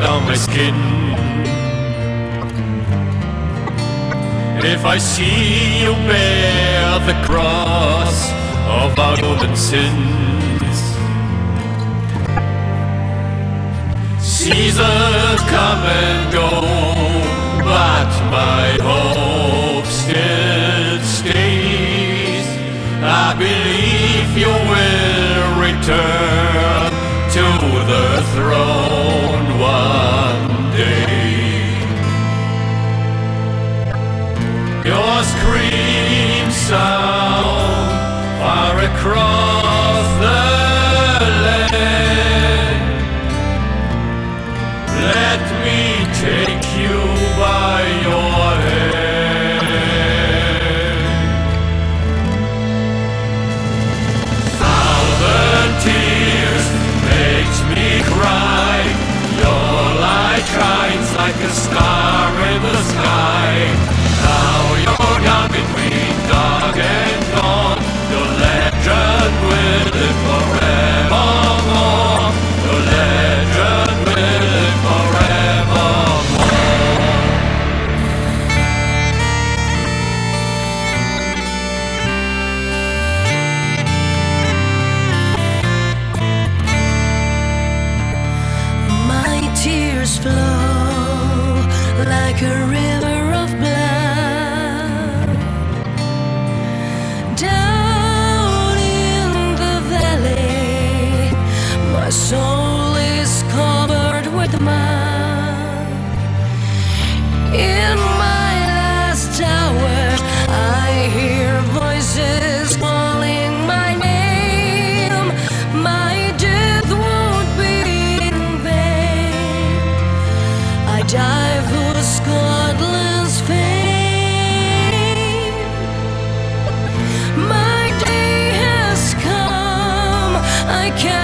down my skin. If I see you bear the cross of our golden sins, seasons come and go, but my hope still stays. I believe you will return to the throne one day. Your scream sound far across the land. Let me take you by your hand. Thousand tears makes me cry. Your light shines like a star in the sky. Now you're young between dark and dawn. Your legend will live forevermore. Your legend will live forevermore. My tears flow like a river of blood down in the valley. My soul is covered with mud. In my last hour, I hear voices calling my name. My death won't be in vain. I die for Scotland's fame. My day has come. I can't